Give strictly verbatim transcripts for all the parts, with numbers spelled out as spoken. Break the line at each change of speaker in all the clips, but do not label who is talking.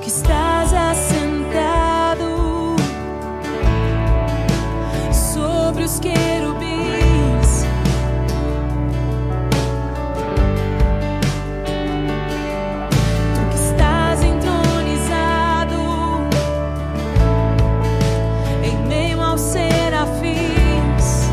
que estás assentado sobre os querubins, tu que estás entronizado em meio aos serafins,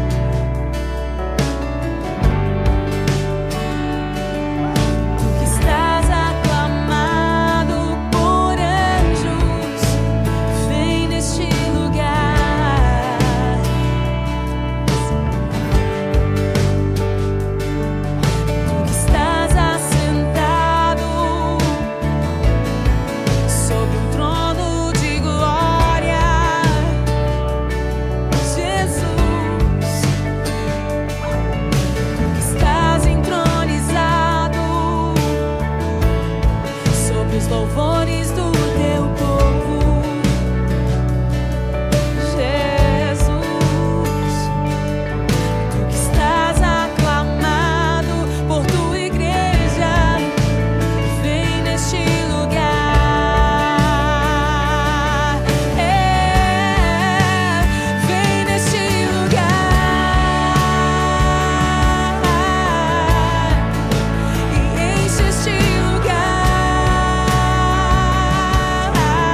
tu que estás aclamado por anjos, vem neste lugar. Tu que estás assentado sobre um trono de glória, Jesus, tu que estás entronizado sobre os louvores do teu povo, Jesus, tu que estás aclamado por tua igreja, vem neste lugar. É, vem neste lugar e enche este lugar.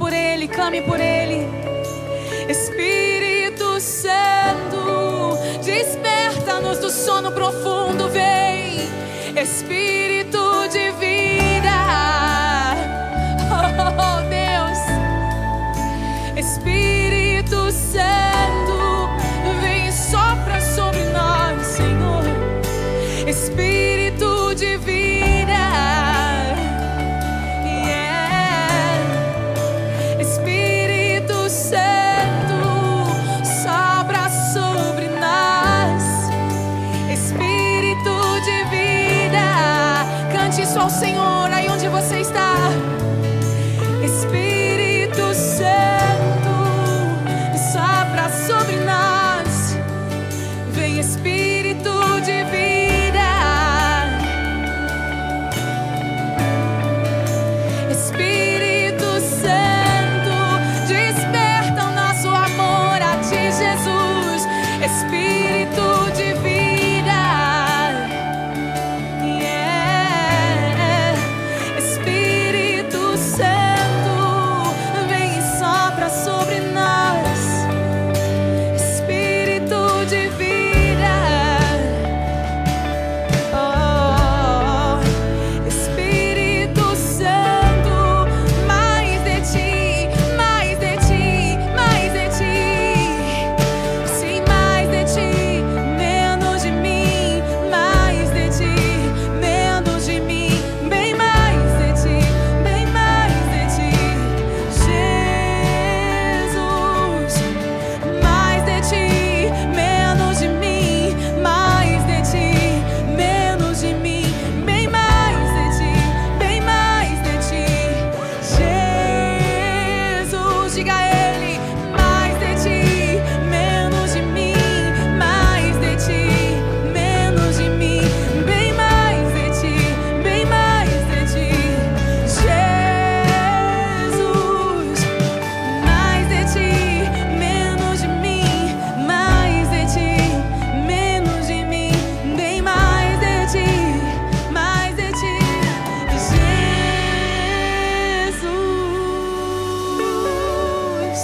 por Ele, clame por Ele. Espírito Santo, desperta-nos do sono profundo, vem. Espírito de vida, oh, oh Deus. Espírito Santo, vem e sopra sobre nós, Senhor. Espírito de vida, yeah. Espírito Santo, sopra sobre nós. Espírito de vida, cante isso ao Senhor aí onde você está. Espírito Santo, sopra sobre nós. Vem Espírito de vida. Espírito Santo, desperta o nosso amor a Ti, Jesus. Espírito de vida, yeah. Espírito Santo, vem e sopra sobre nós. Espírito de vida, oh, Espírito Santo, mais de Ti, mais de Ti, mais de Ti. Sim, mais de Ti, menos de mim, mais de Ti, menos de mim, bem mais de Ti, bem mais de Ti, Jesus. Mais de Ti, menos de mim, mais de Ti, menos de mim, bem mais de Ti, bem mais de Ti, Jesus. Diga a Ele, mais de Ti, menos de mim, mais de Ti, menos de mim, bem mais de Ti, bem mais de Ti, Jesus. Mais de Ti, menos de mim, mais de Ti, menos de mim, bem mais de Ti, mais de Ti, Jesus.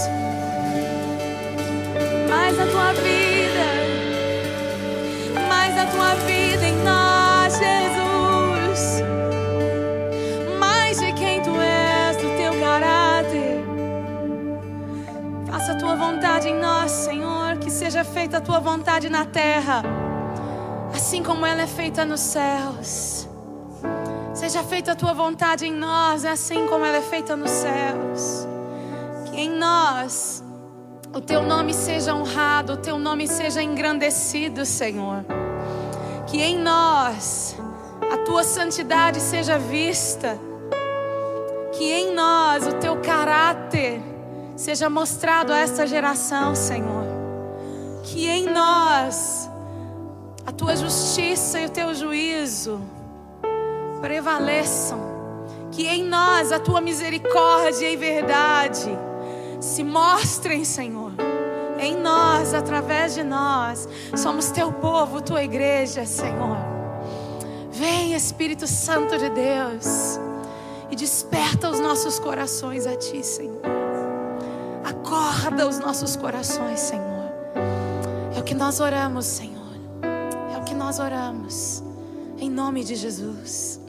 Mais da Tua vida, mais da Tua vida em nós, Jesus. Mais de quem Tu és, do Teu caráter. Faça a Tua vontade em nós, Senhor. Que seja feita a Tua vontade na terra, assim como ela é feita nos céus. Seja feita a Tua vontade em nós, assim como ela é feita nos céus. Que em nós o Teu nome seja honrado, o Teu nome seja engrandecido, Senhor. Que em nós a Tua santidade seja vista. Que em nós o Teu caráter seja mostrado a esta geração, Senhor. Que em nós a Tua justiça e o Teu juízo prevaleçam. Que em nós a Tua misericórdia e verdade se mostrem, Senhor. Em nós, através de nós, somos Teu povo, Tua igreja, Senhor. Vem, Espírito Santo de Deus, e desperta os nossos corações a Ti, Senhor. Acorda os nossos corações, Senhor. É o que nós oramos, Senhor. É o que nós oramos, em nome de Jesus.